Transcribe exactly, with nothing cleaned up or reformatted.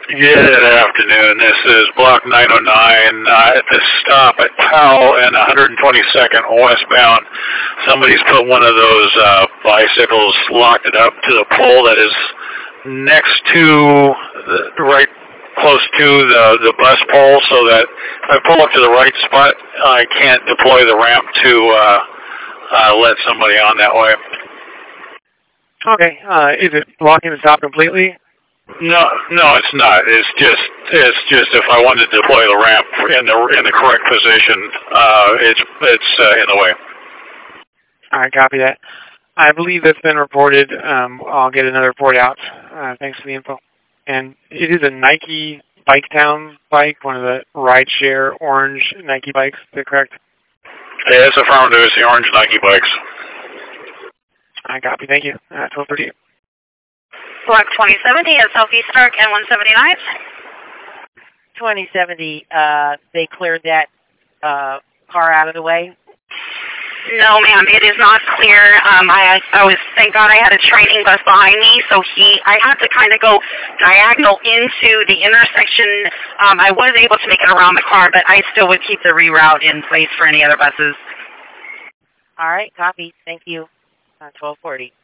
Good afternoon. This is Block nine oh nine uh, at the stop at Powell and one hundred twenty-second westbound. Somebody's put one of those uh, bicycles, locked it up to the pole that is next to, the, right close to the, the bus pole, so that if I pull up to the right spot, I can't deploy the ramp to uh, uh, let somebody on that way. Okay. Uh, is it blocking the stop completely? No, no, it's not. It's just, it's just if I wanted to deploy the ramp in the in the correct position, uh, it's it's uh, in the way. All right, copy that. I believe that's been reported. Um, I'll get another report out. Uh, thanks for the info. And it is a Nike Bike Town bike, one of the rideshare orange Nike bikes. Is that correct? Yeah, it's affirmative. It's the orange Nike bikes. I copy. Thank you. Uh, twelve thirty. Block twenty seventy at Southeast Stark and one seventy-nine. twenty seventy, uh, they cleared that uh, car out of the way? No, ma'am, it is not clear. Um, I, I was, thank God I had a training bus behind me, so he, I had to kind of go diagonal into the intersection. Um, I was able to make it around the car, but I still would keep the reroute in place for any other buses. All right, copy. Thank you. Uh, twelve forty.